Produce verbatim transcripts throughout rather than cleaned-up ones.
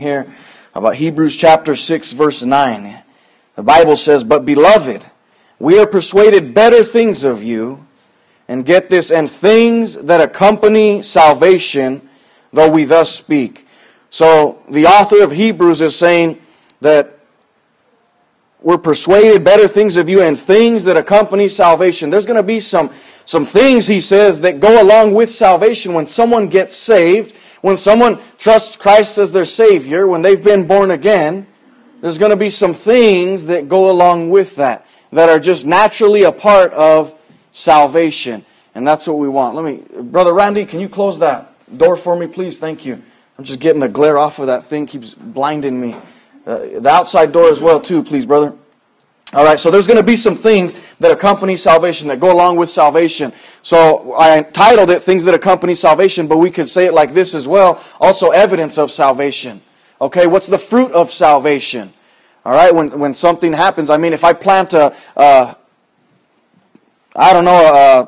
Here about Hebrews chapter six verse nine. The Bible says, "But beloved, we are persuaded better things of you, and get this, and things that accompany salvation, though we thus speak." So the author of Hebrews is saying that we're persuaded better things of you and things that accompany salvation. There's going to be some, some things, he says, that go along with salvation when someone gets saved. When someone trusts Christ as their Savior, when they've been born again, there's going to be some things that go along with that, that are just naturally a part of salvation. And that's what we want. Let me, Brother Randy, can you close that door for me, please? Thank you. I'm just getting the glare off of that thing, keeps blinding me. Uh, the outside door as well, too, please, brother. All right, so there's going to be some things that accompany salvation, that go along with salvation. So I titled it Things That Accompany Salvation, but we could say it like this as well. Also evidence of salvation. Okay, what's the fruit of salvation? All right, when when something happens, I mean, if I plant a, a I don't know, a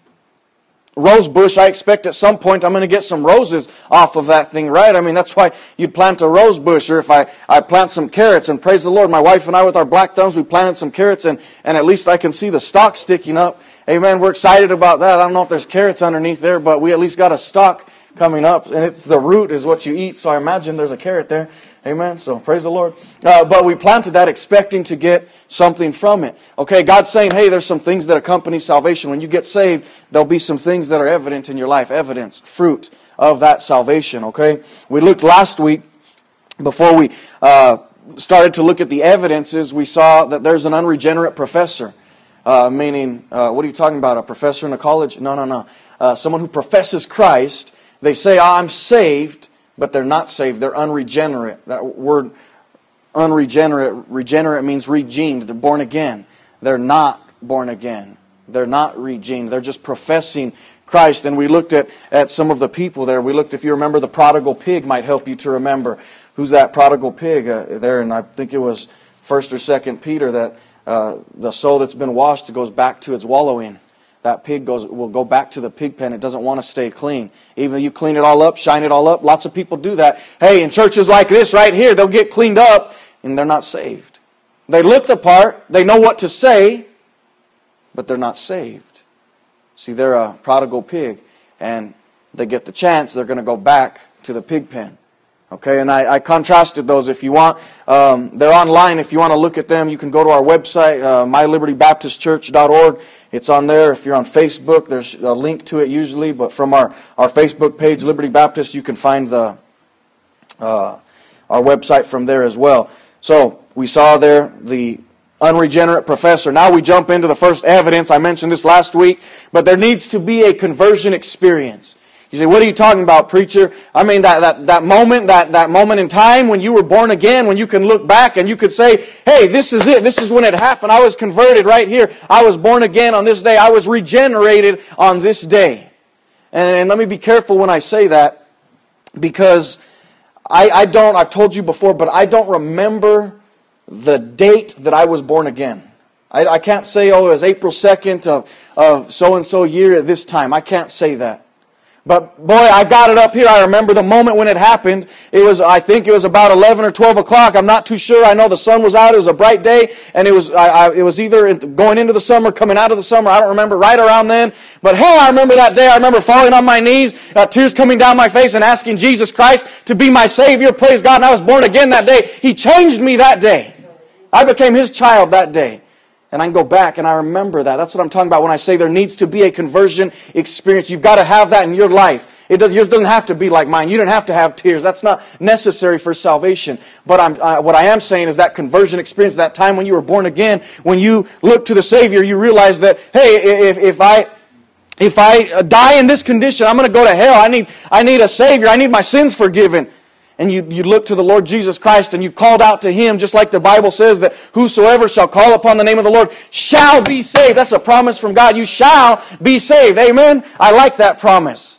rose bush, I expect at some point I'm going to get some roses off of that thing, right? I mean, that's why you'd plant a rose bush. Or if I, I plant some carrots, and praise the Lord, my wife and I with our black thumbs, we planted some carrots, and, and at least I can see the stalk sticking up. Amen, we're excited about that. I don't know if there's carrots underneath there, but we at least got a stalk coming up, and it's the root is what you eat, so I imagine there's a carrot there. Amen. So praise the Lord. Uh, but we planted that expecting to get something from it. Okay, God's saying, hey, there's some things that accompany salvation. When you get saved, there'll be some things that are evident in your life. Evidence, fruit of that salvation. Okay. We looked last week, before we uh, started to look at the evidences, we saw that there's an unregenerate professor. Uh, meaning, uh, what are you talking about? A professor in a college? No, no, no. Uh, someone who professes Christ. They say, I'm saved, but they're not saved. They're unregenerate. That word unregenerate, regenerate means regened. They're born again. They're not born again. They're not regened. They're just professing Christ. And we looked at, at some of the people there. We looked, if you remember, the prodigal pig might help you to remember. Who's that prodigal pig uh, there? And I think it was First or Second Peter that uh, the soul that's been washed goes back to its wallowing. That pig goes will go back to the pig pen. It doesn't want to stay clean. Even though you clean it all up, shine it all up. Lots of people do that. Hey, in churches like this right here, they'll get cleaned up and they're not saved. They look the part. They know what to say, but they're not saved. See, they're a prodigal pig, and they get the chance, they're going to go back to the pig pen. Okay, and I, I contrasted those. If you want, um, they're online. If you want to look at them, you can go to our website, uh, my liberty baptist church dot org. It's on there. If you're on Facebook, there's a link to it usually. But from our, our Facebook page, Liberty Baptist, you can find the uh, our website from there as well. So we saw there the unregenerate professor. Now we jump into the first evidence. I mentioned this last week, but there needs to be a conversion experience. You say, what are you talking about, preacher? I mean, that, that, that moment, that, that moment in time when you were born again, when you can look back and you could say, hey, this is it. This is when it happened. I was converted right here. I was born again on this day. I was regenerated on this day. And, and let me be careful when I say that, because I, I don't, I've told you before, but I don't remember the date that I was born again. I, I can't say, oh, it was April second of, of so-and-so year at this time. I can't say that. But boy, I got it up here. I remember the moment when it happened. It was, I think it was about eleven or twelve o'clock. I'm not too sure. I know the sun was out. It was a bright day. And it was I, I, it was either going into the summer, coming out of the summer. I don't remember, right around then. But hey, I remember that day. I remember falling on my knees, uh, tears coming down my face, and asking Jesus Christ to be my Savior. Praise God. And I was born again that day. He changed me that day. I became His child that day. And I can go back and I remember that. That's what I'm talking about when I say there needs to be a conversion experience. You've got to have that in your life. It does, yours doesn't have to be like mine. You don't have to have tears. That's not necessary for salvation. But I'm, uh, what I am saying is that conversion experience, that time when you were born again, when you look to the Savior, you realize that, hey, if, if I... If I die in this condition, I'm going to go to hell. I need, I need a Savior. I need my sins forgiven. And you, you look to the Lord Jesus Christ and you called out to Him, just like the Bible says that whosoever shall call upon the name of the Lord shall be saved. That's a promise from God. You shall be saved. Amen? I like that promise.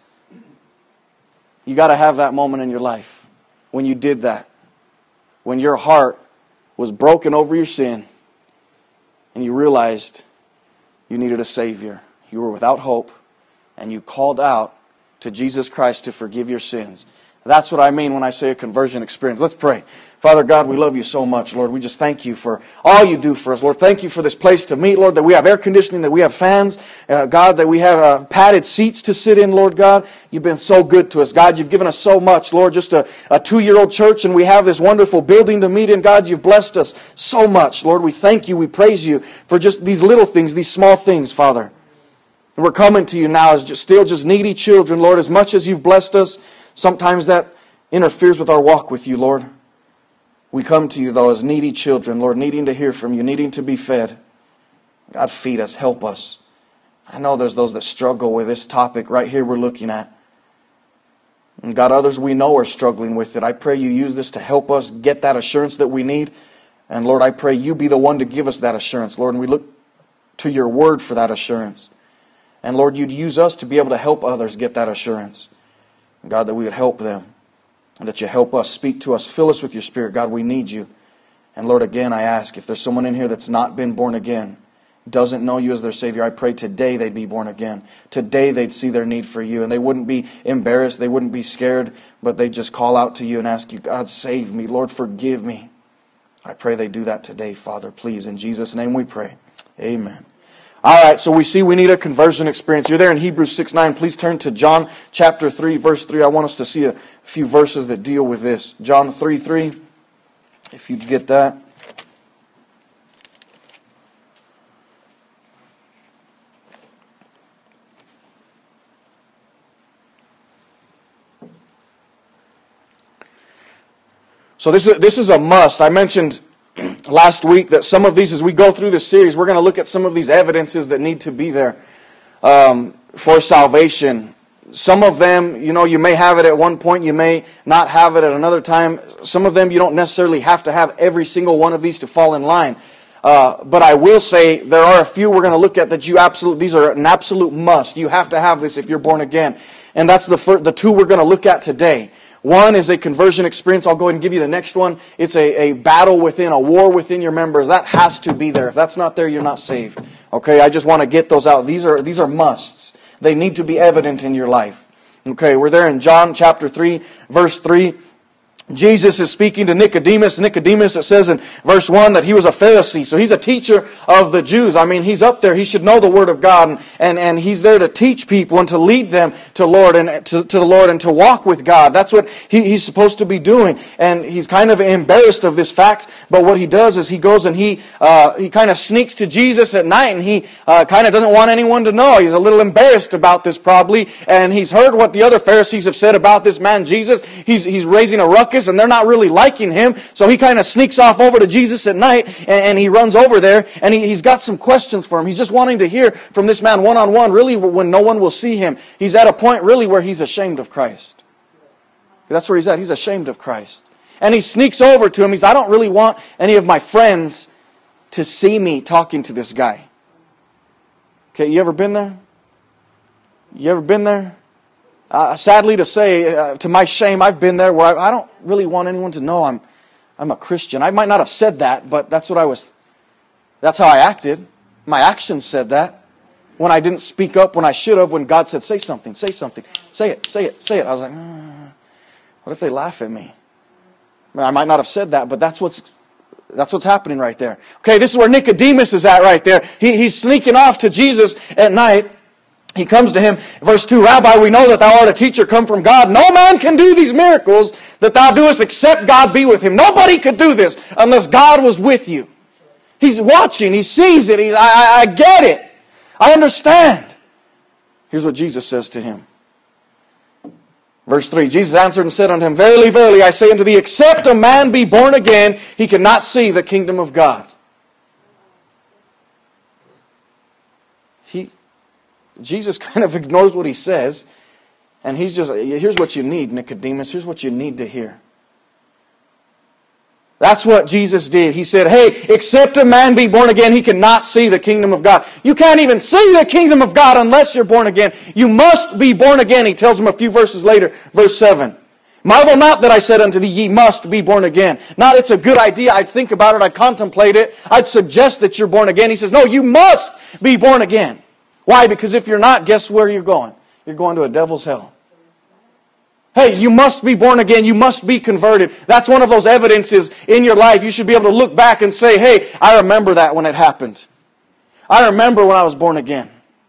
You got to have that moment in your life when you did that. When your heart was broken over your sin and you realized you needed a Savior. You were without hope and you called out to Jesus Christ to forgive your sins. That's what I mean when I say a conversion experience. Let's pray. Father God, we love you so much, Lord. We just thank you for all you do for us, Lord. Thank you for this place to meet, Lord, that we have air conditioning, that we have fans, uh, God, that we have uh, padded seats to sit in, Lord God. You've been so good to us, God. You've given us so much, Lord. Just a, a two-year-old church, and we have this wonderful building to meet in, God. You've blessed us so much, Lord. We thank you. We praise you for just these little things, these small things, Father. And we're coming to you now as just, still just needy children, Lord. As much as you've blessed us, sometimes that interferes with our walk with you, Lord. We come to you, though, as needy children, Lord, needing to hear from you, needing to be fed. God, feed us, help us. I know there's those that struggle with this topic right here we're looking at. And God, others we know are struggling with it. I pray you use this to help us get that assurance that we need. And Lord, I pray you be the one to give us that assurance, Lord. And we look to your word for that assurance. And Lord, you'd use us to be able to help others get that assurance. God, that we would help them. And that you help us, speak to us, fill us with your Spirit. God, we need you. And Lord, again, I ask, if there's someone in here that's not been born again, doesn't know you as their Savior, I pray today they'd be born again. Today they'd see their need for you. And they wouldn't be embarrassed, they wouldn't be scared, but they'd just call out to you and ask you, God, save me. Lord, forgive me. I pray they do that today, Father. Please, in Jesus' name we pray. Amen. All right, so we see we need a conversion experience. You're there in Hebrews six nine. Please turn to John chapter three, verse three. I want us to see a few verses that deal with this. John three three, if you'd get that. So this is, this is a must. I mentioned last week that some of these, as we go through this series, we're going to look at some of these evidences that need to be there um, for salvation. Some of them, you know, you may have it at one point, you may not have it at another time. Some of them you don't necessarily have to have every single one of these to fall in line. Uh, but I will say there are a few we're going to look at that you absolutely, these are an absolute must. You have to have this if you're born again. And that's the first, the two we're going to look at today. One is a conversion experience. I'll go ahead and give you the next one. It's a, a battle within, a war within your members. That has to be there. If that's not there, you're not saved. Okay, I just want to get those out. These are these are musts. They need to be evident in your life. Okay, we're there in John chapter three, verse three. Jesus is speaking to Nicodemus. Nicodemus, it says in verse one that he was a Pharisee. So he's a teacher of the Jews. I mean, he's up there. He should know the Word of God. And, and, and he's there to teach people and to lead them to Lord and to, to the Lord and to walk with God. That's what he, he's supposed to be doing. And he's kind of embarrassed of this fact. But what he does is he goes and he uh, he kind of sneaks to Jesus at night. And he uh, kind of doesn't want anyone to know. He's a little embarrassed about this probably. And he's heard what the other Pharisees have said about this man Jesus. He's, he's raising a ruckus. And they're not really liking him. So he kind of sneaks off over to Jesus at night and, and he runs over there and he, he's got some questions for him. He's just wanting to hear from this man one-on-one, really when no one will see him. He's at a point really where he's ashamed of Christ. That's where he's at. He's ashamed of Christ. And he sneaks over to him. He's, I don't really want any of my friends to see me talking to this guy. Okay, you ever been there? You ever been there? Uh, sadly to say, uh, to my shame, I've been there where I, I don't really want anyone to know I'm I'm a Christian. I might not have said that, but that's what I was, that's how I acted. My actions said that. When I didn't speak up when I should have, when God said, say something, say something, say it, say it, say it. I was like, mm, what if they laugh at me? I might not have said that, but that's what's That's what's happening right there. Okay, this is where Nicodemus is at right there. He, he's sneaking off to Jesus at night. He comes to him, verse two, Rabbi, we know that thou art a teacher come from God. No man can do these miracles that thou doest except God be with him. Nobody could do this unless God was with you. He's watching. He sees it. He's, I, I, I get it. I understand. Here's what Jesus says to him. Verse three, Jesus answered and said unto him, Verily, verily, I say unto thee, except a man be born again, he cannot see the kingdom of God. He... Jesus kind of ignores what he says, and he's just, here's what you need, Nicodemus. Here's what you need to hear. That's what Jesus did. He said, hey, except a man be born again, he cannot see the kingdom of God. You can't even see the kingdom of God unless you're born again. You must be born again. He tells him a few verses later, verse seven. Marvel not that I said unto thee, ye must be born again. Not it's a good idea, I'd think about it, I'd contemplate it, I'd suggest that you're born again. He says, no, you must be born again. Why? Because if you're not, guess where you're going? You're going to a devil's hell. Hey, you must be born again. You must be converted. That's one of those evidences in your life. You should be able to look back and say, hey, I remember that when it happened. I remember when I was born again.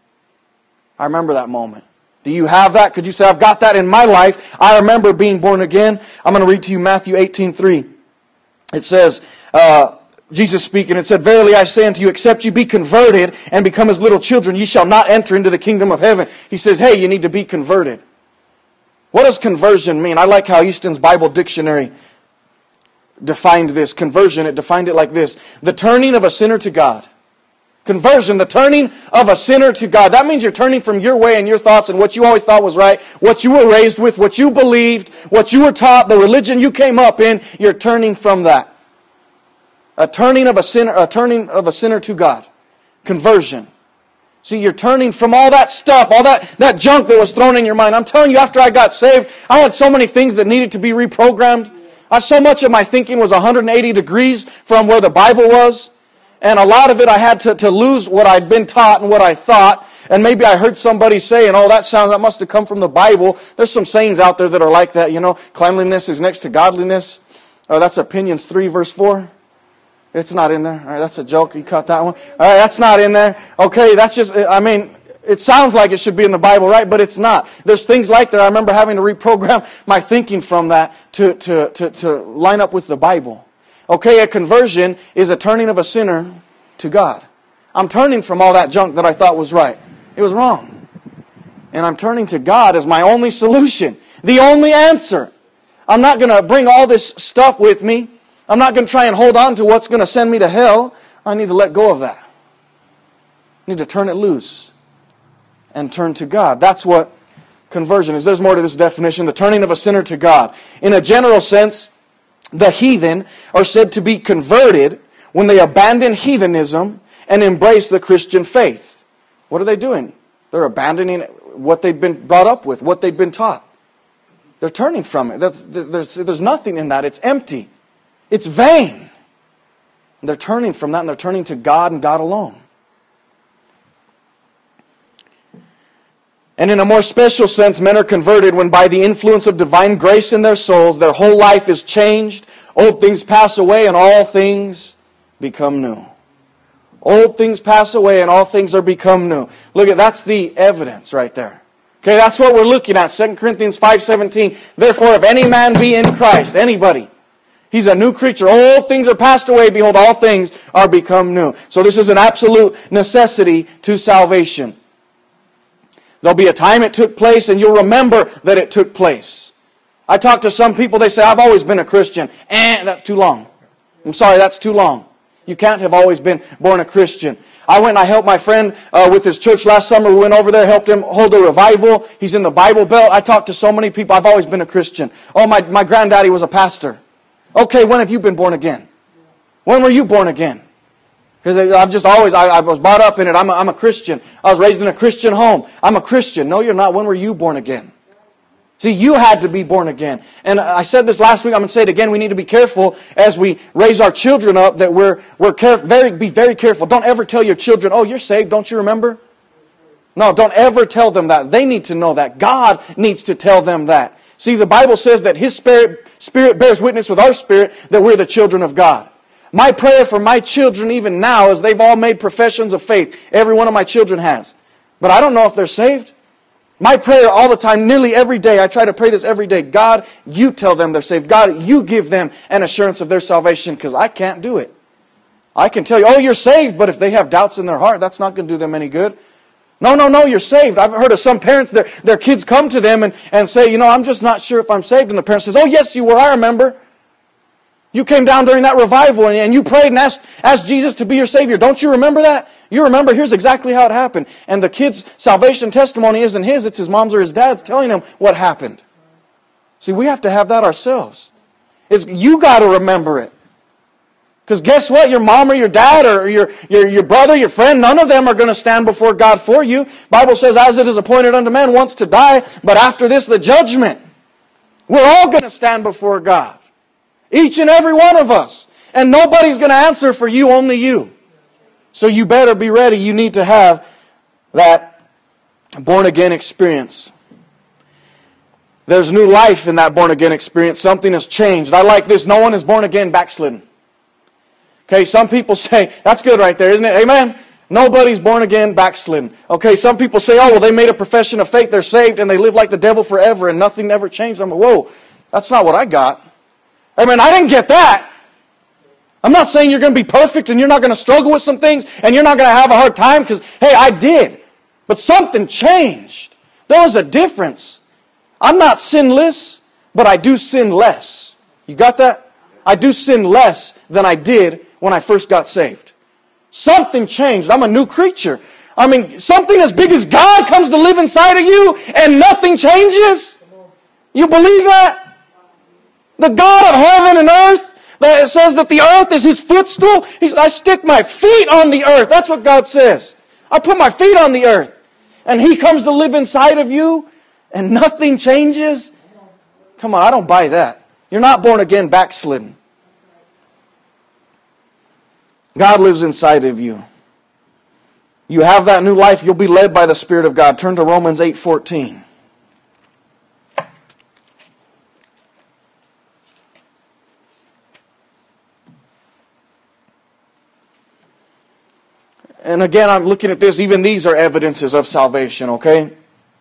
I remember that moment. Do you have that? Could you say, I've got that in my life. I remember being born again. I'm going to read to you Matthew eighteen three. It says, uh, Jesus speaking, it said, verily I say unto you, except you be converted and become as little children, ye shall not enter into the kingdom of heaven. He says, hey, you need to be converted. What does conversion mean? I like how Easton's Bible Dictionary defined this. Conversion, it defined it like this. The turning of a sinner to God. Conversion, the turning of a sinner to God. That means you're turning from your way and your thoughts and what you always thought was right, what you were raised with, what you believed, what you were taught, the religion you came up in. You're turning from that. A turning of a sinner, a turning of a sinner to God. Conversion. See, you're turning from all that stuff, all that, that junk that was thrown in your mind. I'm telling you, after I got saved, I had so many things that needed to be reprogrammed. I, so much of my thinking was one hundred eighty degrees from where the Bible was. And a lot of it I had to, to lose what I'd been taught and what I thought. And maybe I heard somebody saying, oh, that sounds, that must have come from the Bible. There's some sayings out there that are like that, you know. Cleanliness is next to godliness. Oh, that's Opinions three, verse four. It's not in there. All right, that's a joke. You cut that one. All right, that's not in there. Okay, that's just, I mean, it sounds like it should be in the Bible, right? But it's not. There's things like that. I remember having to reprogram my thinking from that to, to, to, to line up with the Bible. Okay, a conversion is a turning of a sinner to God. I'm turning from all that junk that I thought was right. It was wrong. And I'm turning to God as my only solution. The only answer. I'm not going to bring all this stuff with me. I'm not going to try and hold on to what's going to send me to hell. I need to let go of that. I need to turn it loose and turn to God. That's what conversion is. There's more to this definition. The turning of a sinner to God. In a general sense, the heathen are said to be converted when they abandon heathenism and embrace the Christian faith. What are they doing? They're abandoning what they've been brought up with, what they've been taught. They're turning from it. That's, there's, there's nothing in that. It's empty. It's vain. And they're turning from that and they're turning to God and God alone. And in a more special sense, men are converted when by the influence of divine grace in their souls, their whole life is changed, old things pass away and all things become new. Old things pass away and all things are become new. Look at, that's the evidence right there. Okay, that's what we're looking at. Second Corinthians five seventeen. Therefore, if any man be in Christ, anybody, he's a new creature. Old things are passed away. Behold, all things are become new. So this is an absolute necessity to salvation. There'll be a time it took place and you'll remember that it took place. I talk to some people, they say, I've always been a Christian. And that's too long. I'm sorry, that's too long. You can't have always been born a Christian. I went and I helped my friend uh, with his church last summer. We went over there, helped him hold a revival. He's in the Bible Belt. I talked to so many people. I've always been a Christian. Oh, my, my granddaddy was a pastor. Okay, when have you been born again? When were you born again? Because I've just always, I, I was brought up in it. I'm a, I'm a Christian. I was raised in a Christian home. I'm a Christian. No, you're not. When were you born again? See, you had to be born again. And I said this last week, I'm going to say it again. We need to be careful as we raise our children up that we're, we're careful, very, be very careful. Don't ever tell your children, oh, you're saved, don't you remember? No, don't ever tell them that. They need to know that. God needs to tell them that. See, the Bible says that His Spirit, Spirit bears witness with our spirit that we're the children of God. My prayer for my children even now is they've all made professions of faith. Every one of my children has. But I don't know if they're saved. My prayer all the time, nearly every day, I try to pray this every day. God, you tell them they're saved. God, you give them an assurance of their salvation because I can't do it. I can tell you, oh, you're saved, but if they have doubts in their heart, that's not going to do them any good. No, no, no, you're saved. I've heard of some parents, their, their kids come to them and, and say, you know, I'm just not sure if I'm saved. And the parent says, oh, yes, you were, I remember. You came down during that revival and, and you prayed and asked, asked Jesus to be your Savior. Don't you remember that? You remember, here's exactly how it happened. And the kid's salvation testimony isn't his, it's his mom's or his dad's telling him what happened. See, we have to have that ourselves. It's, you got to remember it. Because guess what? Your mom or your dad or your, your, your brother, your friend, none of them are going to stand before God for you. Bible says, as it is appointed unto man once to die, but after this the judgment. We're all going to stand before God. Each and every one of us. And nobody's going to answer for you, only you. So you better be ready. You need to have that born-again experience. There's new life in that born-again experience. Something has changed. I like this. No one is born again backslidden. Okay, some people say, that's good right there, isn't it? Amen? Nobody's born again backslidden. Okay, some people say, oh, well, they made a profession of faith, they're saved, and they live like the devil forever, and nothing ever changed. I'm like, whoa, that's not what I got. Amen, I didn't get that. I'm not saying you're going to be perfect, and you're not going to struggle with some things, and you're not going to have a hard time, because, hey, I did. But something changed. There was a difference. I'm not sinless, but I do sin less. You got that? I do sin less than I did when I first got saved. Something changed. I'm a new creature. I mean, something as big as God comes to live inside of you and nothing changes? You believe that? The God of heaven and earth, that says that the earth is His footstool. He says, I stick my feet on the earth. That's what God says. I put my feet on the earth. And He comes to live inside of you and nothing changes? Come on, I don't buy that. You're not born again backslidden. God lives inside of you. You have that new life, you'll be led by the Spirit of God. Turn to Romans eight fourteen. And again, I'm looking at this, even these are evidences of salvation, okay?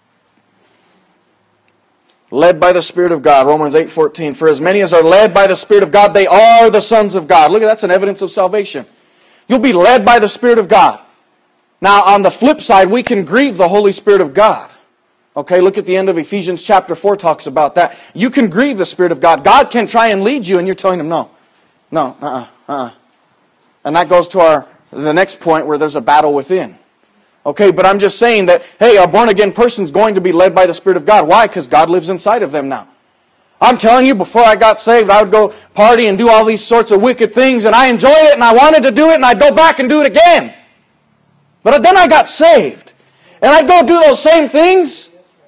Led by the Spirit of God, Romans eight fourteen. For as many as are led by the Spirit of God, they are the sons of God. Look, that's an evidence of salvation. You'll be led by the Spirit of God. Now, on the flip side, we can grieve the Holy Spirit of God. Okay, look at the end of Ephesians chapter four talks about that. You can grieve the Spirit of God. God can try and lead you, and you're telling Him no. No, uh-uh, uh-uh. And that goes to our the next point where there's a battle within. Okay, but I'm just saying that, hey, a born-again person's going to be led by the Spirit of God. Why? Because God lives inside of them now. I'm telling you, before I got saved, I would go party and do all these sorts of wicked things, and I enjoyed it, and I wanted to do it, and I'd go back and do it again. But then I got saved, and I'd go do those same things.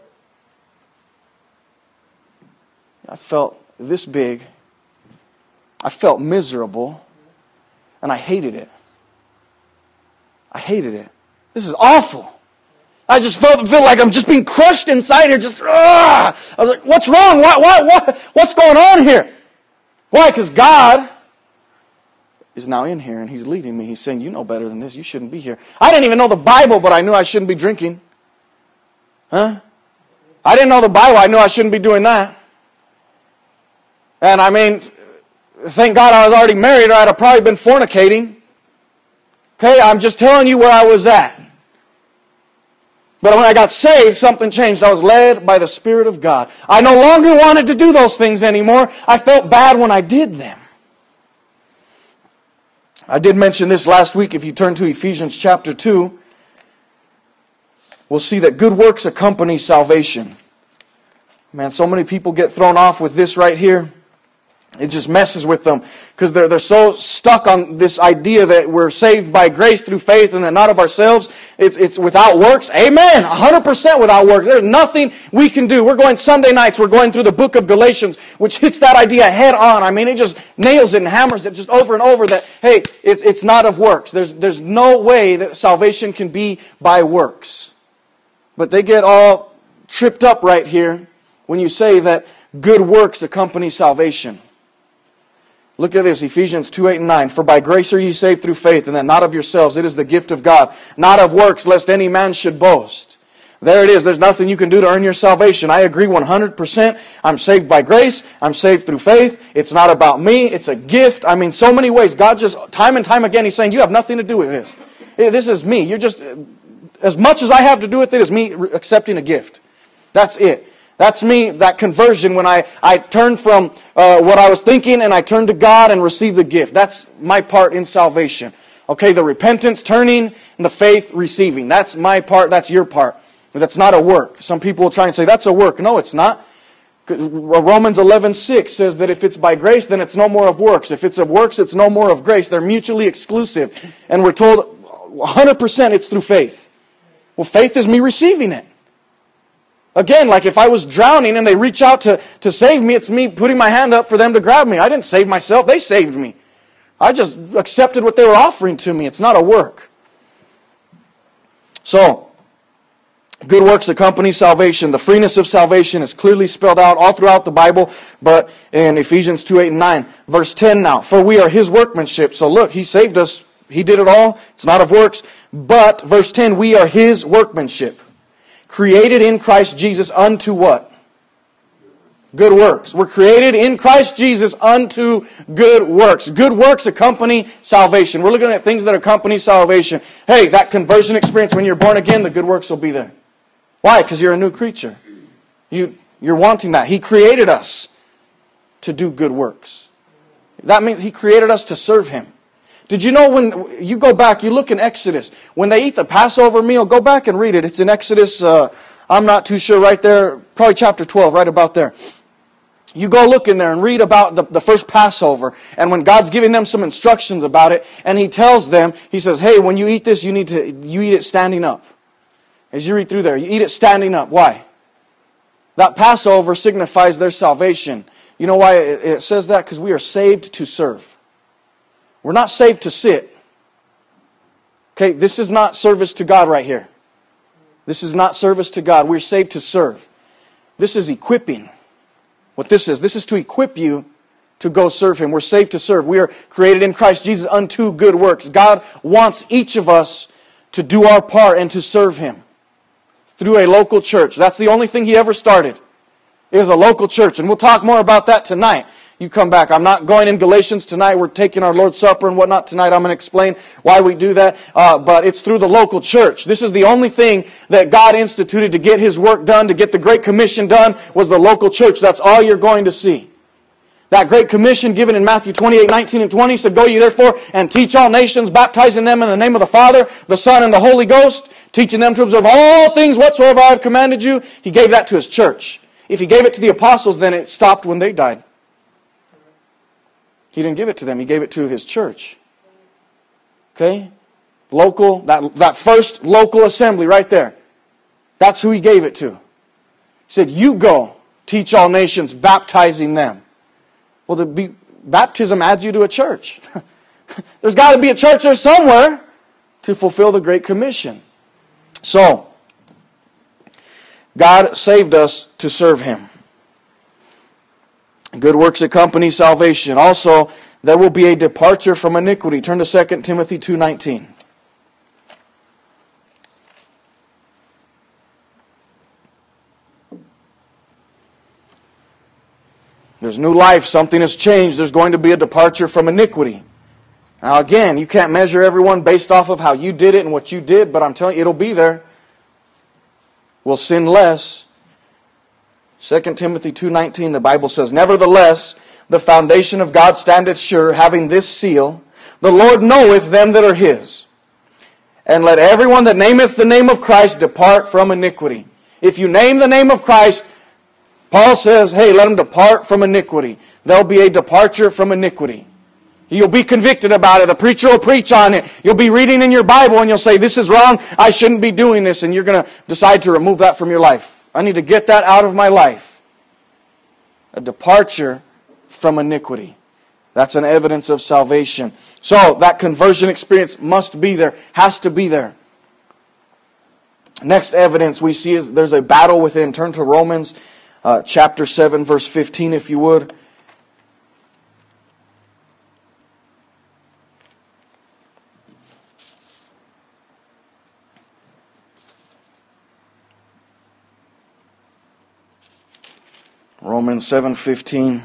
I felt this big. I felt miserable, and I hated it. I hated it. This is awful. I just felt feel like I'm just being crushed inside here. Just, ugh. I was like, what's wrong? What, what, what, what's going on here? Why? Because God is now in here and He's leading me. He's saying, you know better than this. You shouldn't be here. I didn't even know the Bible, but I knew I shouldn't be drinking. Huh? I didn't know the Bible. I knew I shouldn't be doing that. And I mean, thank God I was already married, or I'd have probably been fornicating. Okay, I'm just telling you where I was at. But when I got saved, something changed. I was led by the Spirit of God. I no longer wanted to do those things anymore. I felt bad when I did them. I did mention this last week. If you turn to Ephesians chapter two, we'll see that good works accompany salvation. Man, so many people get thrown off with this right here. It just messes with them because they're, they're so stuck on this idea that we're saved by grace through faith and that not of ourselves. It's, it's without works. Amen. one hundred percent without works. There's nothing we can do. We're going Sunday nights. We're going through the book of Galatians, which hits that idea head on. I mean, it just nails it and hammers it just over and over that, hey, it's, it's not of works. There's, there's no way that salvation can be by works. But they get all tripped up right here when you say that good works accompany salvation. Look at this, Ephesians two, eight, and nine. For by grace are ye saved through faith, and that not of yourselves. It is the gift of God, not of works, lest any man should boast. There it is. There's nothing you can do to earn your salvation. I agree one hundred percent. I'm saved by grace. I'm saved through faith. It's not about me. It's a gift. I mean, so many ways. God just, time and time again, He's saying, you have nothing to do with this. This is me. You're just, as much as I have to do with it is me accepting a gift. That's it. That's me, that conversion when I, I turned from uh, what I was thinking and I turned to God and received the gift. That's my part in salvation. Okay, the repentance, turning, and the faith, receiving. That's my part, that's your part. But that's not a work. Some people will try and say, that's a work. No, it's not. Romans eleven six says that if it's by grace, then it's no more of works. If it's of works, it's no more of grace. They're mutually exclusive. And we're told one hundred percent it's through faith. Well, faith is me receiving it. Again, like if I was drowning and they reach out to, to save me, it's me putting my hand up for them to grab me. I didn't save myself. They saved me. I just accepted what they were offering to me. It's not a work. So, Good works accompany salvation. The freeness of salvation is clearly spelled out all throughout the Bible, but in Ephesians two, eight, and nine. Verse ten now, for we are His workmanship. So look, He saved us. He did it all. It's not of works. But, verse ten, we are His workmanship. Created in Christ Jesus unto what? Good works. We're created in Christ Jesus unto good works. Good works accompany salvation. We're looking at things that accompany salvation. Hey, that conversion experience when you're born again, the good works will be there. Why? Because you're a new creature. You, you're wanting that. He created us to do good works. That means He created us to serve Him. Did you know when you go back, you look in Exodus, when they eat the Passover meal, go back and read it. It's in Exodus, uh, I'm not too sure, right there, probably chapter twelve, right about there. You go look in there and read about the, the first Passover, and when God's giving them some instructions about it, and He tells them, He says, hey, when you eat this, you need to you eat it standing up. As you read through there, you eat it standing up. Why? That Passover signifies their salvation. You know why it, it says that? Because we are saved to serve. We're not saved to sit. Okay, this is not service to God right here. This is not service to God. We're saved to serve. This is equipping. What this is, this is to equip you to go serve Him. We're saved to serve. We are created in Christ Jesus unto good works. God wants each of us to do our part and to serve Him through a local church. That's the only thing He ever started, is a local church. And we'll talk more about that tonight. You come back. I'm not going in Galatians tonight. We're taking our Lord's Supper and whatnot tonight. I'm going to explain why we do that. Uh, but it's through the local church. This is the only thing that God instituted to get His work done, to get the Great Commission done, was the local church. That's all you're going to see. That Great Commission given in Matthew twenty-eight, nineteen, and twenty said, go ye therefore and teach all nations, baptizing them in the name of the Father, the Son, and the Holy Ghost, teaching them to observe all things whatsoever I have commanded you. He gave that to His church. If He gave it to the apostles, then it stopped when they died. He didn't give it to them. He gave it to His church. Okay? Local, that, that first local assembly right there. That's who He gave it to. He said, you go, teach all nations, baptizing them. Well, to be, baptism adds you to a church. There's got to be a church there somewhere to fulfill the Great Commission. So, God saved us to serve Him. Good works accompany salvation. Also, there will be a departure from iniquity. Turn to Second Timothy two nineteen. There's new life. Something has changed. There's going to be a departure from iniquity. Now again, you can't measure everyone based off of how you did it and what you did, but I'm telling you, it'll be there. We'll sin less. Second Timothy two nineteen, the Bible says, nevertheless, the foundation of God standeth sure, having this seal, the Lord knoweth them that are His. And let everyone that nameth the name of Christ depart from iniquity. If you name the name of Christ, Paul says, hey, let them depart from iniquity. There'll be a departure from iniquity. You'll be convicted about it. The preacher will preach on it. You'll be reading in your Bible and you'll say, this is wrong. I shouldn't be doing this. And you're going to decide to remove that from your life. I need to get that out of my life. A departure from iniquity. That's an evidence of salvation. So, that conversion experience must be there. Has to be there. Next evidence we see is there's a battle within. Turn to Romans uh, chapter seven, verse fifteen, if you would. Romans seven fifteen.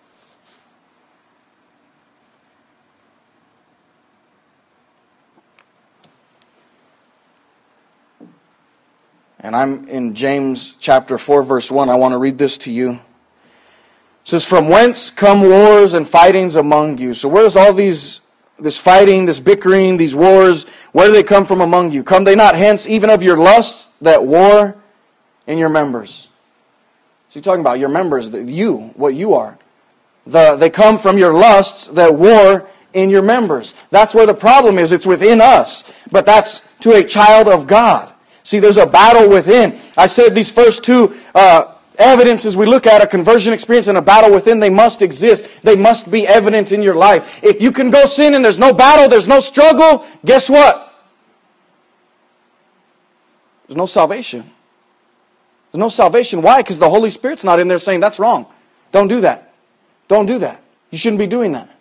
And I'm in James chapter four, verse one. I want to read this to you. It says, from whence come wars and fightings among you? So where does all these, this fighting, this bickering, these wars, where do they come from among you? Come they not hence even of your lusts that war in your members? So he's talking about your members, you, what you are. The, they come from your lusts that war in your members. That's where the problem is. It's within us. But that's to a child of God. See, there's a battle within. I said these first two uh, evidences we look at, a conversion experience and a battle within, they must exist. They must be evident in your life. If you can go sin and there's no battle, there's no struggle, guess what? There's no salvation. There's no salvation. Why? Because the Holy Spirit's not in there saying, that's wrong. Don't do that. Don't do that. You shouldn't be doing that.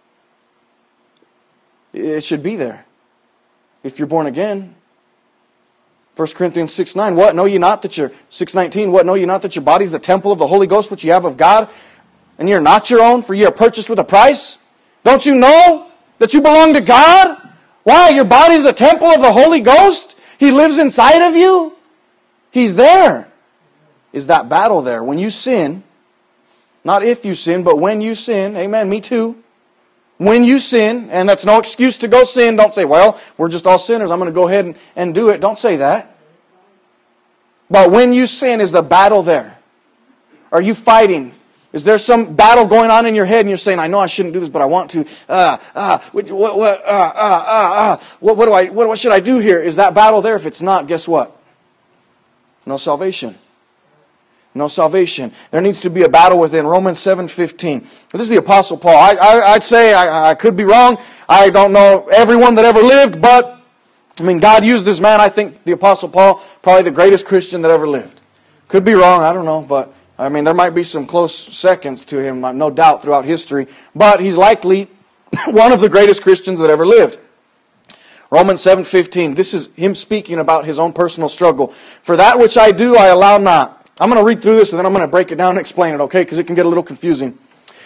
It should be there. If you're born again. First Corinthians six nine, what? Know ye not that you're, six nineteen, what? Know ye not that your body is the temple of the Holy Ghost which ye have of God, and ye are not your own, for ye are purchased with a price? Don't you know that you belong to God? Why? Your body is the temple of the Holy Ghost. He lives inside of you. He's there. Is that battle there? When you sin, not if you sin, but when you sin, amen, me too. When you sin, and that's no excuse to go sin, don't say, well, we're just all sinners, I'm going to go ahead and, and do it. Don't say that. But when you sin, is the battle there? Are you fighting? Is there some battle going on in your head and you're saying, I know I shouldn't do this, but I want to. Uh, uh, what, what, uh, uh, uh, uh, what, what, do I, what, what should I do here? Is that battle there? If it's not, guess what? No salvation. No salvation. There needs to be a battle within. Romans seven fifteen. This is the Apostle Paul. I, I, I'd say I, I could be wrong. I don't know everyone that ever lived, but I mean, God used this man. I think the Apostle Paul, probably the greatest Christian that ever lived. Could be wrong. I don't know, but I mean, there might be some close seconds to him, no doubt, throughout history. But he's likely one of the greatest Christians that ever lived. Romans seven fifteen. This is him speaking about his own personal struggle. For that which I do, I allow not. I'm going to read through this and then I'm going to break it down and explain it, okay? Because it can get a little confusing.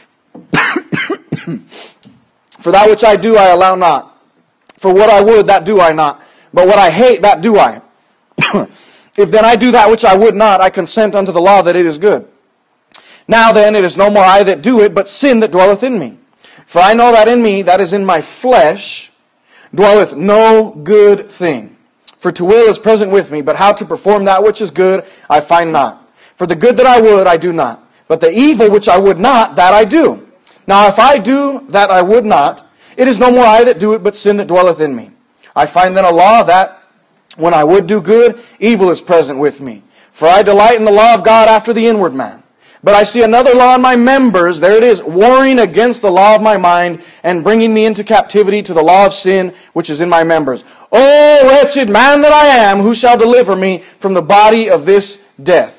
For that which I do, I allow not. For what I would, that do I not. But what I hate, that do I. If then I do that which I would not, I consent unto the law that it is good. Now then, it is no more I that do it, but sin that dwelleth in me. For I know that in me, that is in my flesh, dwelleth no good thing. For to will is present with me, but how to perform that which is good, I find not. For the good that I would, I do not. But the evil which I would not, that I do. Now if I do that I would not, it is no more I that do it, but sin that dwelleth in me. I find then a law that, when I would do good, evil is present with me. For I delight in the law of God after the inward man. But I see another law in my members, there it is, warring against the law of my mind, and bringing me into captivity to the law of sin, which is in my members. O wretched man that I am, who shall deliver me from the body of this death?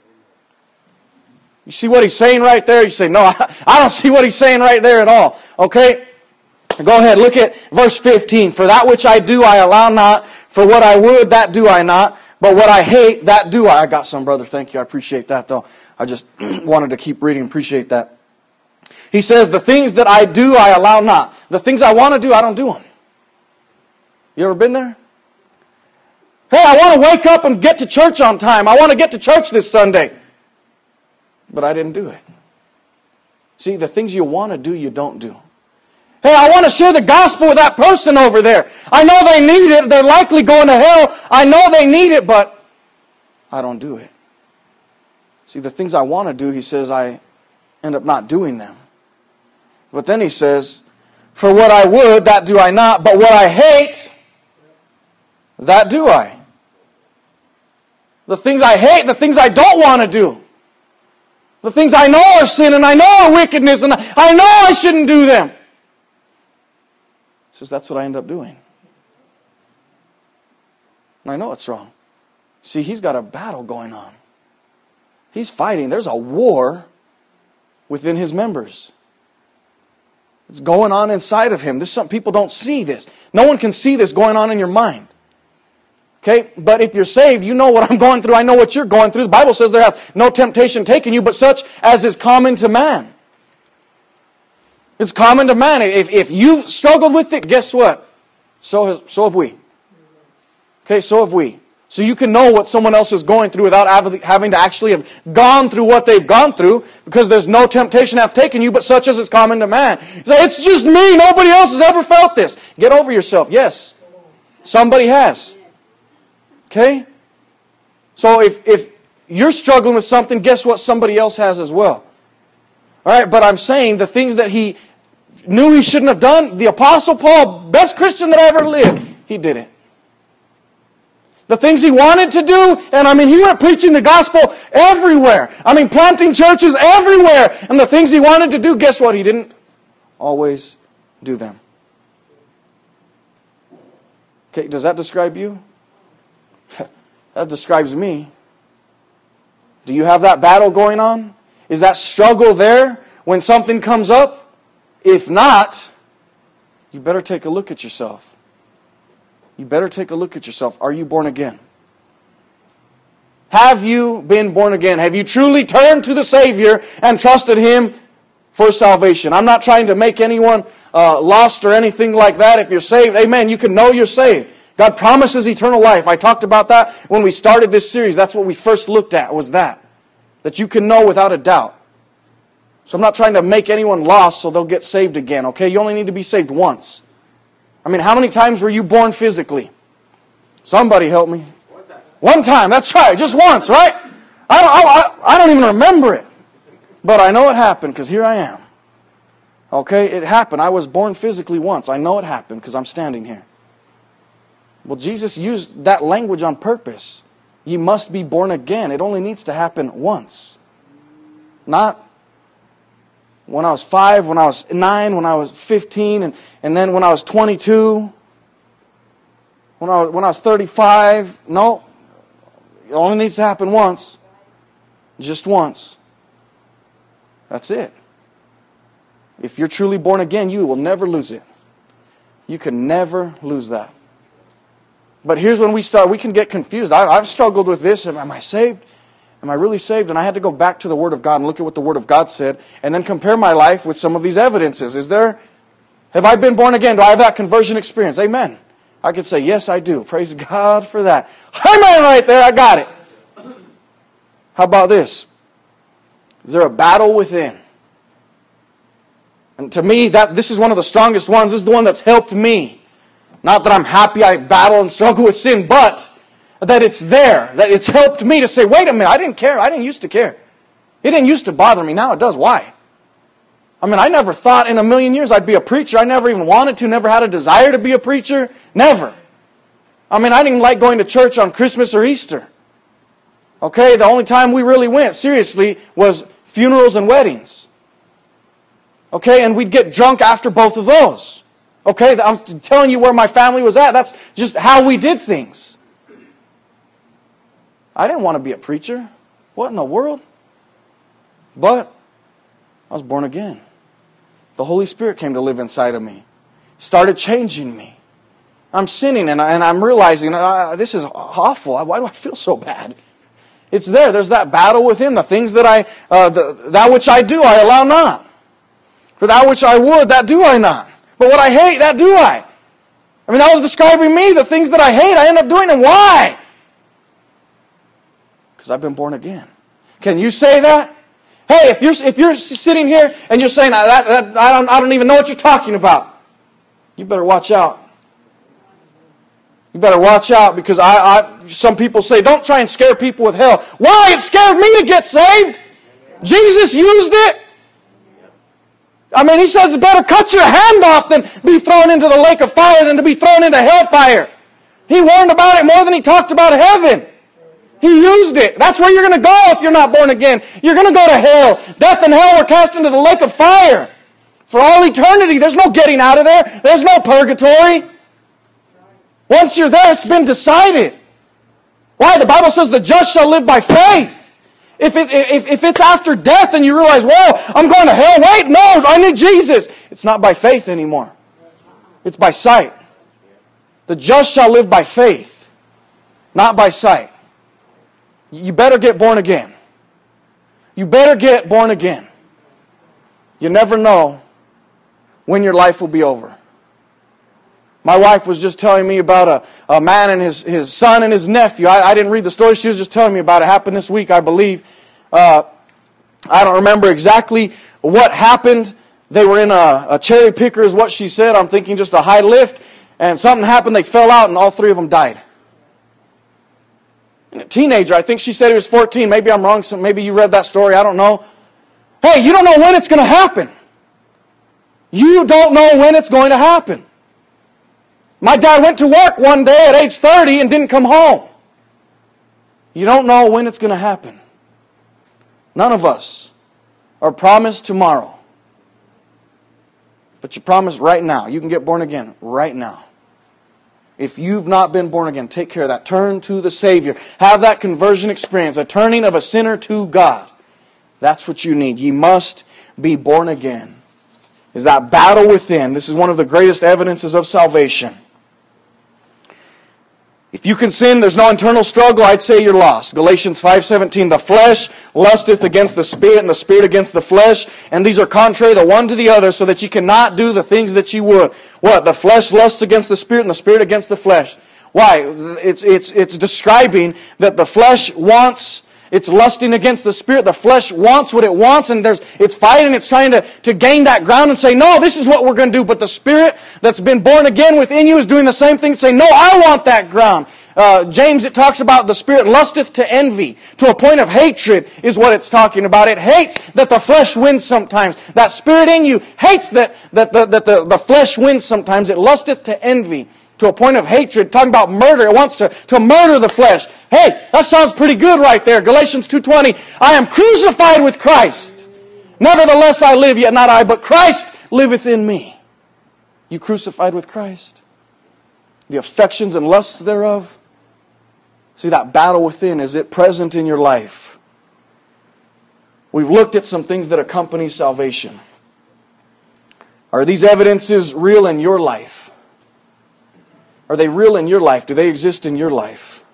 You see what he's saying right there? You say, no, I don't see what he's saying right there at all. Okay? Go ahead, look at verse fifteen. For that which I do, I allow not. For what I would, that do I not. But what I hate, that do I. I got some, brother. Thank you. I appreciate that, though. I just wanted to keep reading. Appreciate that. He says, the things that I do, I allow not. The things I want to do, I don't do them. You ever been there? Hey, I want to wake up and get to church on time. I want to get to church this Sunday. But I didn't do it. See, the things you want to do, you don't do. Hey, I want to share the gospel with that person over there. I know they need it. They're likely going to hell. I know they need it, but I don't do it. See, the things I want to do, he says, I end up not doing them. But then he says, for what I would, that do I not. But what I hate, that do I. The things I hate, the things I don't want to do. The things I know are sin and I know are wickedness and I know I shouldn't do them. He says, that's what I end up doing. And I know it's wrong. See, he's got a battle going on. He's fighting. There's a war within his members. It's going on inside of him. There's some people don't see this. No one can see this going on in your mind. Okay, but if you're saved, you know what I'm going through. I know what you're going through. The Bible says there hath no temptation taken you, but such as is common to man. It's common to man. If, if you've struggled with it, guess what? So, has, so have we. Okay, so have we. So you can know what someone else is going through without having to actually have gone through what they've gone through, because there's no temptation hath taken you, but such as is common to man. You say, it's just me. Nobody else has ever felt this. Get over yourself. Yes, somebody has. Okay? So if, if you're struggling with something, guess what? Somebody else has as well. All right, but I'm saying the things that he knew he shouldn't have done, the Apostle Paul, best Christian that ever lived, he did it. The things he wanted to do, and I mean, he went preaching the gospel everywhere. I mean, planting churches everywhere. And the things he wanted to do, guess what? He didn't always do them. Okay, does that describe you? That describes me. Do you have that battle going on? Is that struggle there when something comes up? If not, you better take a look at yourself. You better take a look at yourself. Are you born again? Have you been born again? Have you truly turned to the Savior and trusted Him for salvation? I'm not trying to make anyone uh, lost or anything like that. If you're saved, amen, you can know you're saved. God promises eternal life. I talked about that when we started this series. That's what we first looked at, was that. That you can know without a doubt. So I'm not trying to make anyone lost so they'll get saved again, okay? You only need to be saved once. I mean, how many times were you born physically? Somebody help me. One time. One time, that's right. Just once, right? I don't, I, I don't even remember it. But I know it happened because here I am. Okay, it happened. I was born physically once. I know it happened because I'm standing here. Well, Jesus used that language on purpose. Ye must be born again. It only needs to happen once. Not when I was five, when I was nine, when I was fifteen, and, and then when I was twenty-two, when I was, when I was thirty-five. No, it only needs to happen once. Just once. That's it. If you're truly born again, you will never lose it. You can never lose that. But here's when we start, we can get confused. I, I've struggled with this. Am I saved? Am I really saved? And I had to go back to the Word of God and look at what the Word of God said and then compare my life with some of these evidences. Is there, have I been born again? Do I have that conversion experience? Amen. I could say, yes, I do. Praise God for that. Amen right there. I got it. How about this? Is there a battle within? And to me, that this is one of the strongest ones. This is the one that's helped me. Not that I'm happy I battle and struggle with sin, but that it's there. That it's helped me to say, wait a minute, I didn't care. I didn't used to care. It didn't used to bother me. Now it does. Why? I mean, I never thought in a million years I'd be a preacher. I never even wanted to, never had a desire to be a preacher. Never. I mean, I didn't like going to church on Christmas or Easter. Okay, the only time we really went, seriously, was funerals and weddings. Okay, and we'd get drunk after both of those. Okay, I'm telling you where my family was at. That's just how we did things. I didn't want to be a preacher. What in the world? But I was born again. The Holy Spirit came to live inside of me. Started changing me. I'm sinning and, I, and I'm realizing uh, this is awful. Why do I feel so bad? It's there. There's that battle within. The things that I, uh, the, that which I do, I allow not. For that which I would, that do I not. But what I hate, that do I. I mean, that was describing me. The things that I hate, I end up doing them. Why? Because I've been born again. Can you say that? Hey, if you're if you're sitting here and you're saying that, that I don't I don't even know what you're talking about, you better watch out. You better watch out because I, I some people say don't try and scare people with hell. Why? It scared me to get saved. Jesus used it. I mean, He says it's better cut your hand off than be thrown into the lake of fire than to be thrown into hellfire. He warned about it more than He talked about heaven. He used it. That's where you're going to go if you're not born again. You're going to go to hell. Death and hell were cast into the lake of fire for all eternity. There's no getting out of there. There's no purgatory. Once you're there, it's been decided. Why? The Bible says the just shall live by faith. If, it, if, if it's after death and you realize, well, I'm going to hell. Wait, no, I need Jesus. It's not by faith anymore. It's by sight. The just shall live by faith, not by sight. You better get born again. You better get born again. You never know when your life will be over. My wife was just telling me about a, a man and his, his son and his nephew. I, I didn't read the story. She was just telling me about it. It happened this week, I believe. Uh, I don't remember exactly what happened. They were in a, a cherry picker is what she said. I'm thinking just a high lift. And something happened. They fell out and all three of them died. And a teenager, I think she said he was fourteen. Maybe I'm wrong. So maybe you read that story. I don't know. Hey, you don't know when it's going to happen. You don't know when it's going to happen. My dad went to work one day at age thirty and didn't come home. You don't know when it's going to happen. None of us are promised tomorrow. But you're promised right now. You can get born again right now. If you've not been born again, take care of that. Turn to the Savior. Have that conversion experience, a turning of a sinner to God. That's what you need. Ye must be born again. Is that battle within. This is one of the greatest evidences of salvation. If you can sin, there's no internal struggle, I'd say you're lost. Galatians five seventeen, the flesh lusteth against the Spirit, and the Spirit against the flesh, and these are contrary the one to the other, so that you cannot do the things that you would. What? The flesh lusts against the Spirit, and the Spirit against the flesh. Why? It's, it's, it's describing that the flesh wants, it's lusting against the Spirit. The flesh wants what it wants, and there's it's fighting, it's trying to, to gain that ground and say, no, this is what we're going to do. But the Spirit that's been born again within you is doing the same thing, saying, no, I want that ground. Uh, James, it talks about the Spirit lusteth to envy, to a point of hatred is what it's talking about. It hates that the flesh wins sometimes. That Spirit in you hates that, that, the, that the, the flesh wins sometimes. It lusteth to envy, to a point of hatred, talking about murder. It wants to, to murder the flesh. Hey, that sounds pretty good right there. Galatians two twenty, I am crucified with Christ. Nevertheless I live, yet not I, but Christ liveth in me. You crucified with Christ. The affections and lusts thereof. See, that battle within, is it present in your life? We've looked at some things that accompany salvation. Are these evidences real in your life? Are they real in your life? Do they exist in your life?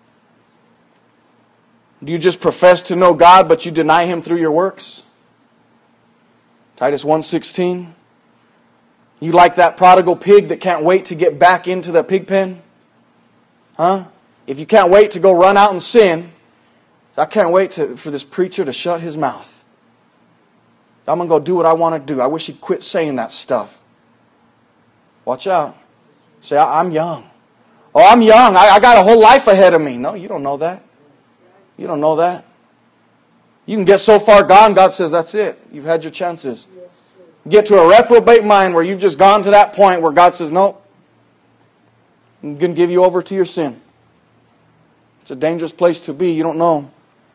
Do you just profess to know God, but you deny Him through your works? Titus one sixteen. You like that prodigal pig that can't wait to get back into the pig pen? Huh? If you can't wait to go run out and sin, I can't wait to, for this preacher to shut his mouth. I'm going to go do what I want to do. I wish he'd quit saying that stuff. Watch out. Say, I'm young. Oh, I'm young. I, I got a whole life ahead of me. No, you don't know that. You don't know that. You can get so far gone, God says, that's it. You've had your chances. Get to a reprobate mind where you've just gone to that point where God says, no, I'm going to give you over to your sin. It's a dangerous place to be. You don't know.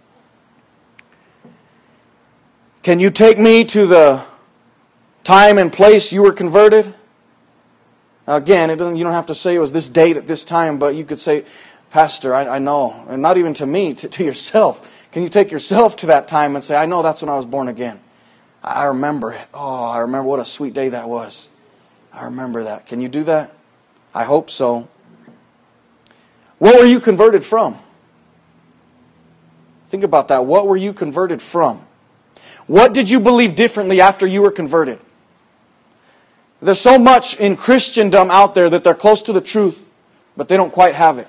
Can you take me to the time and place you were converted? Now again, it doesn't, you don't have to say it was this date at this time, but you could say, Pastor, I, I know. And not even to me, to, to yourself. Can you take yourself to that time and say, I know that's when I was born again. I remember it. Oh, I remember what a sweet day that was. I remember that. Can you do that? I hope so. What were you converted from? Think about that. What were you converted from? What did you believe differently after you were converted? There's so much in Christendom out there that they're close to the truth, but they don't quite have it.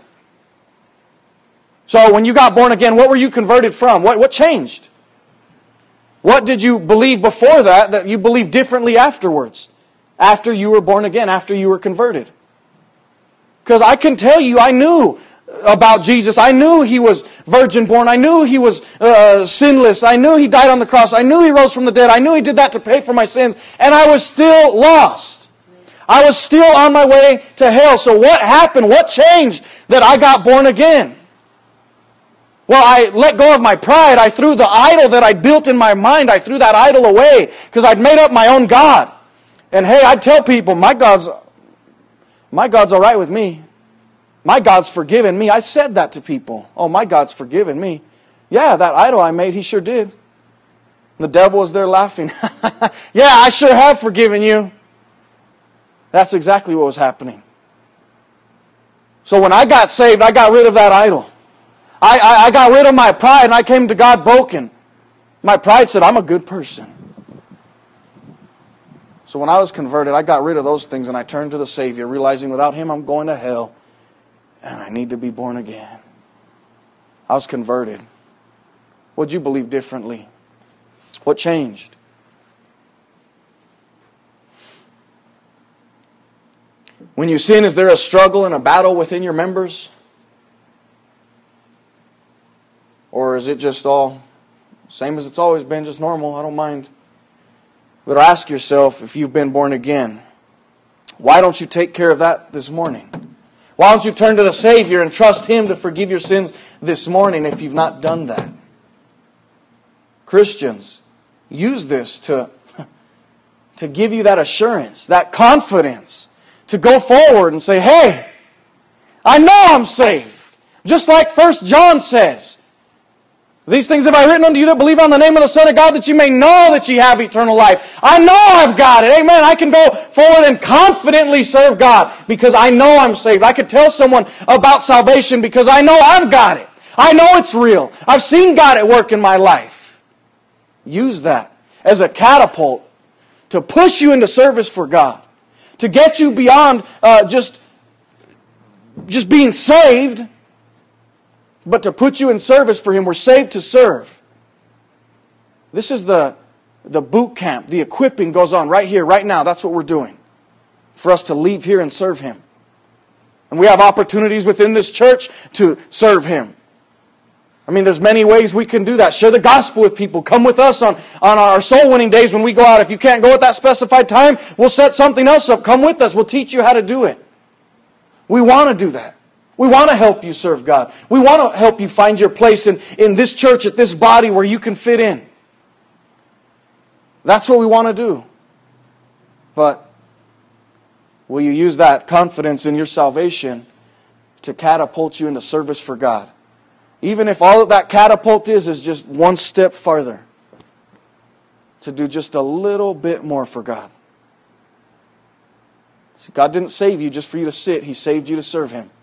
So when you got born again, what were you converted from? What, what changed? What did you believe before that that you believed differently afterwards? After you were born again, after you were converted? Because I can tell you, I knew about Jesus. I knew He was virgin born. I knew He was uh, sinless. I knew He died on the cross. I knew He rose from the dead. I knew He did that to pay for my sins. And I was still lost. I was still on my way to hell. So what happened? What changed that I got born again? Well, I let go of my pride. I threw the idol that I built in my mind. I threw that idol away because I'd made up my own God. And hey, I'd tell people, my God's My God's all right with me. My God's forgiven me. I said that to people. Oh, my God's forgiven me. Yeah, that idol I made, He sure did. The devil was there laughing. Yeah, I sure have forgiven you. That's exactly what was happening. So when I got saved, I got rid of that idol. I, I, I got rid of my pride and I came to God broken. My pride said, I'm a good person. So when I was converted, I got rid of those things and I turned to the Savior, realizing without Him I'm going to hell and I need to be born again. I was converted. What did you believe differently? What changed? When you sin, is there a struggle and a battle within your members? Or is it just all same as it's always been, just normal? I don't mind. But ask yourself, if you've been born again, why don't you take care of that this morning? Why don't you turn to the Savior and trust Him to forgive your sins this morning if you've not done that? Christians, use this to, to give you that assurance, that confidence, to go forward and say, hey, I know I'm saved. Just like First John says, these things have I written unto you that believe on the name of the Son of God, that you may know that ye have eternal life. I know I've got it. Amen. I can go forward and confidently serve God because I know I'm saved. I could tell someone about salvation because I know I've got it. I know it's real. I've seen God at work in my life. Use that as a catapult to push you into service for God, to get you beyond uh, just, just being saved, but to put you in service for Him. We're saved to serve. This is the, the boot camp. The equipping goes on right here, right now. That's what we're doing. For us to leave here and serve Him. And we have opportunities within this church to serve Him. I mean, there's many ways we can do that. Share the gospel with people. Come with us on, on our soul winning days when we go out. If you can't go at that specified time, we'll set something else up. Come with us. We'll teach you how to do it. We want to do that. We want to help you serve God. We want to help you find your place in, in this church, at this body where you can fit in. That's what we want to do. But will you use that confidence in your salvation to catapult you into service for God? Even if all that catapult is is just one step farther. To do just a little bit more for God. See, God didn't save you just for you to sit. He saved you to serve Him.